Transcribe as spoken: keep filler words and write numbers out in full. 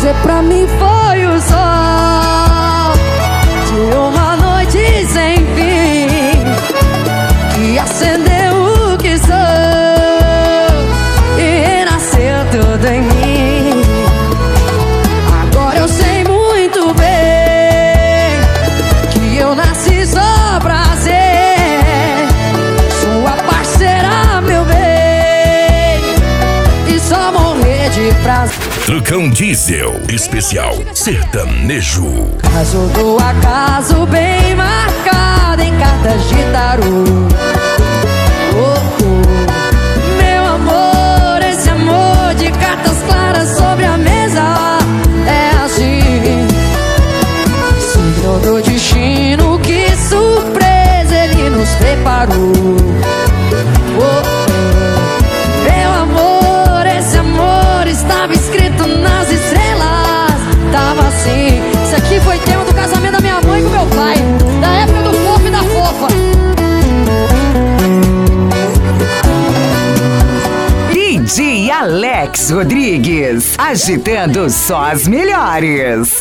Você pra mim foi o sol de uma noite sem fim, que acendeu o que sou e renasceu tudo em mim. Agora eu sei muito bem que eu nasci só pra ser sua parceira, meu bem, e só morrer de prazer. Trucão Diesel, especial sertanejo. Caso do acaso bem marcado em cartas de tarô. Oh, oh. Meu amor, esse amor de cartas claras sobre a mesa é assim. Signo do destino, que surpresa ele nos preparou. Oh, oh. Meu amor, esse amor estava escrito nas estrelas. Tava assim. Isso aqui foi tema do casamento da minha mãe com meu pai, da época do fofo e da fofa. D J Alex Rodrigues, agitando só as melhores.